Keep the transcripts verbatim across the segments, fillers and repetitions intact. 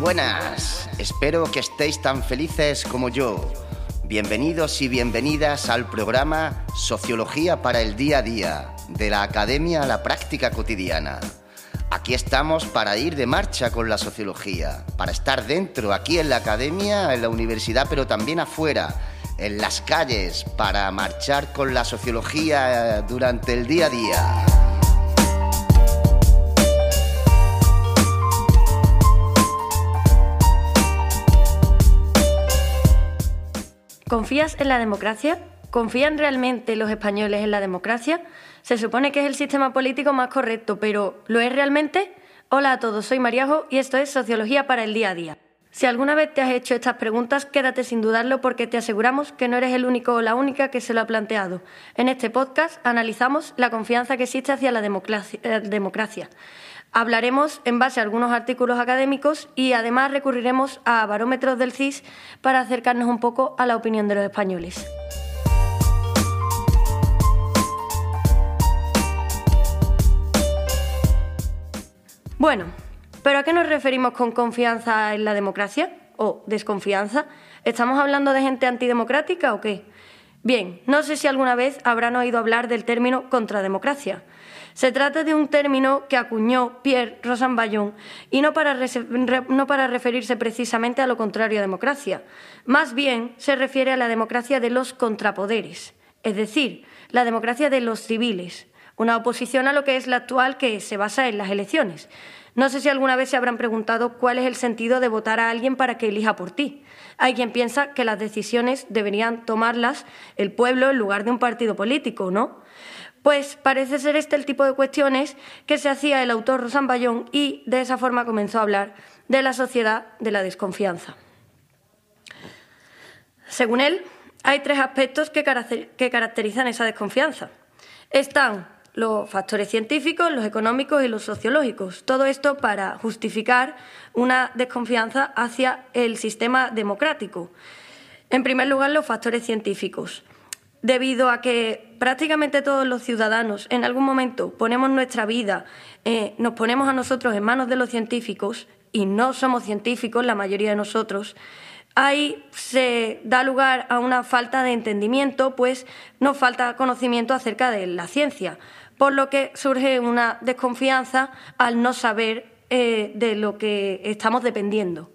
buenas, espero que estéis tan felices como yo. Bienvenidos y bienvenidas al programa Sociología para el Día a Día, de la Academia a la Práctica Cotidiana. Aquí estamos para ir de marcha con la sociología, para estar dentro, aquí en la academia, en la universidad, pero también afuera, en las calles, para marchar con la sociología durante el día a día. ¿Confías en la democracia? ¿Confían realmente los españoles en la democracia? Se supone que es el sistema político más correcto, pero ¿lo es realmente? Hola a todos, soy Mariajo y esto es Sociología para el Día a Día. Si alguna vez te has hecho estas preguntas, quédate sin dudarlo porque te aseguramos que no eres el único o la única que se lo ha planteado. En este podcast analizamos la confianza que existe hacia la democracia. Eh, democracia. Hablaremos en base a algunos artículos académicos y además recurriremos a barómetros del C I S para acercarnos un poco a la opinión de los españoles. Bueno, ¿pero a qué nos referimos con confianza en la democracia? ¿O desconfianza? ¿Estamos hablando de gente antidemocrática o qué? Bien, no sé si alguna vez habrán oído hablar del término contrademocracia. Se trata de un término que acuñó Pierre Rosanvallon y no para, no para referirse precisamente a lo contrario a democracia. Más bien se refiere a la democracia de los contrapoderes, es decir, la democracia de los civiles, una oposición a lo que es la actual que se basa en las elecciones. No sé si alguna vez se habrán preguntado cuál es el sentido de votar a alguien para que elija por ti. Hay quien piensa que las decisiones deberían tomarlas el pueblo en lugar de un partido político, ¿no? Pues parece ser este el tipo de cuestiones que se hacía el autor Rosanvallon y de esa forma comenzó a hablar de la sociedad de la desconfianza. Según él, hay tres aspectos que caracterizan esa desconfianza. Están los factores científicos, los económicos y los sociológicos. Todo esto para justificar una desconfianza hacia el sistema democrático. En primer lugar, los factores científicos. Debido a que prácticamente todos los ciudadanos en algún momento ponemos nuestra vida, eh, nos ponemos a nosotros en manos de los científicos y no somos científicos, la mayoría de nosotros, ahí se da lugar a una falta de entendimiento, pues nos falta conocimiento acerca de la ciencia, por lo que surge una desconfianza al no saber eh, de lo que estamos dependiendo.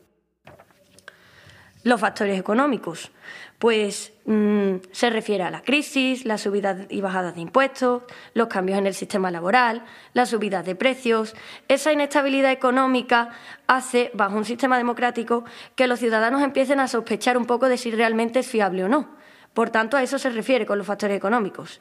Los factores económicos, pues mmm, se refiere a la crisis, las subidas y bajadas de impuestos, los cambios en el sistema laboral, las subidas de precios. Esa inestabilidad económica hace, bajo un sistema democrático, que los ciudadanos empiecen a sospechar un poco de si realmente es fiable o no. Por tanto, a eso se refiere con los factores económicos.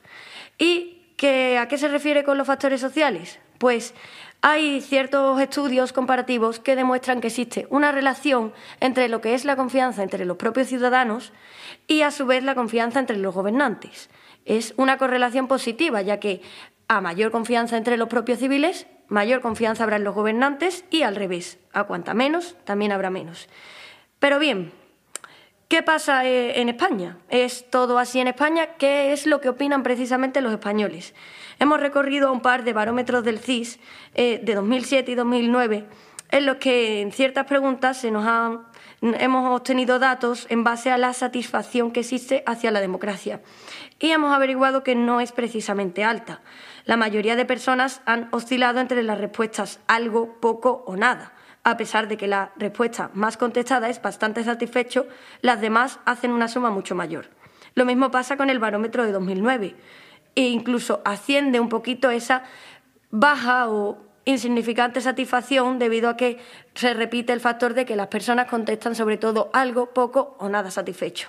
¿Y que, a qué se refiere con los factores sociales? Pues hay ciertos estudios comparativos que demuestran que existe una relación entre lo que es la confianza entre los propios ciudadanos y, a su vez, la confianza entre los gobernantes. Es una correlación positiva, ya que a mayor confianza entre los propios civiles, mayor confianza habrá en los gobernantes y al revés. A cuanta menos, también habrá menos. Pero bien, ¿qué pasa en España? ¿Es todo así en España? ¿Qué es lo que opinan precisamente los españoles? Hemos recorrido un par de barómetros del C I S eh, de dos mil siete y dos mil nueve, en los que en ciertas preguntas se nos han, hemos obtenido datos en base a la satisfacción que existe hacia la democracia. Y hemos averiguado que no es precisamente alta. La mayoría de personas han oscilado entre las respuestas algo, poco o nada. A pesar de que la respuesta más contestada es bastante satisfecho, las demás hacen una suma mucho mayor. Lo mismo pasa con el barómetro de dos mil nueve. E incluso asciende un poquito esa baja o insignificante satisfacción debido a que se repite el factor de que las personas contestan sobre todo algo, poco o nada satisfecho.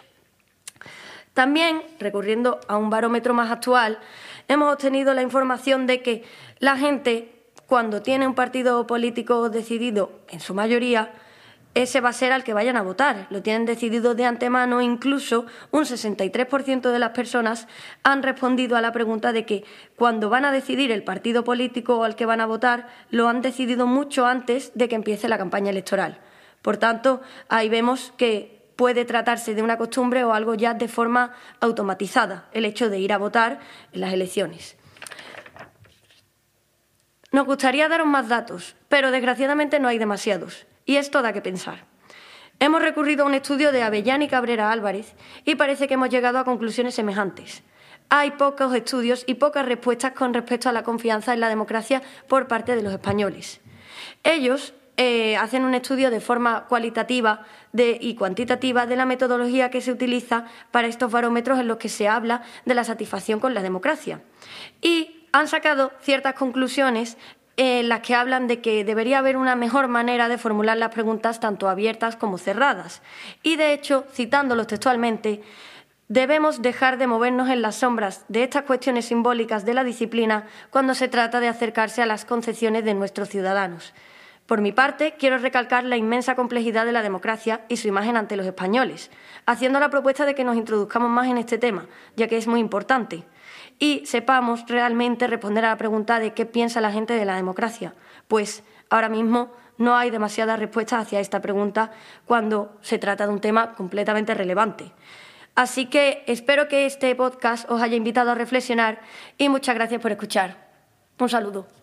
También, recurriendo a un barómetro más actual, hemos obtenido la información de que la gente, cuando tiene un partido político decidido, en su mayoría, ese va a ser al que vayan a votar. Lo tienen decidido de antemano, incluso un sesenta y tres por ciento de las personas han respondido a la pregunta de que cuando van a decidir el partido político al que van a votar, lo han decidido mucho antes de que empiece la campaña electoral. Por tanto, ahí vemos que puede tratarse de una costumbre o algo ya de forma automatizada, el hecho de ir a votar en las elecciones. Nos gustaría daros más datos, pero desgraciadamente no hay demasiados. Y esto da que pensar. Hemos recurrido a un estudio de Avellán y Cabrera Álvarez y parece que hemos llegado a conclusiones semejantes. Hay pocos estudios y pocas respuestas con respecto a la confianza en la democracia por parte de los españoles. Ellos eh, hacen un estudio de forma cualitativa de, y cuantitativa de la metodología que se utiliza para estos barómetros en los que se habla de la satisfacción con la democracia. Y han sacado ciertas conclusiones en las que hablan de que debería haber una mejor manera de formular las preguntas tanto abiertas como cerradas. Y, de hecho, citándolos textualmente, debemos dejar de movernos en las sombras de estas cuestiones simbólicas de la disciplina cuando se trata de acercarse a las concepciones de nuestros ciudadanos. Por mi parte, quiero recalcar la inmensa complejidad de la democracia y su imagen ante los españoles, haciendo la propuesta de que nos introduzcamos más en este tema, ya que es muy importante, y sepamos realmente responder a la pregunta de qué piensa la gente de la democracia, pues ahora mismo no hay demasiadas respuestas hacia esta pregunta cuando se trata de un tema completamente relevante. Así que espero que este podcast os haya invitado a reflexionar y muchas gracias por escuchar. Un saludo.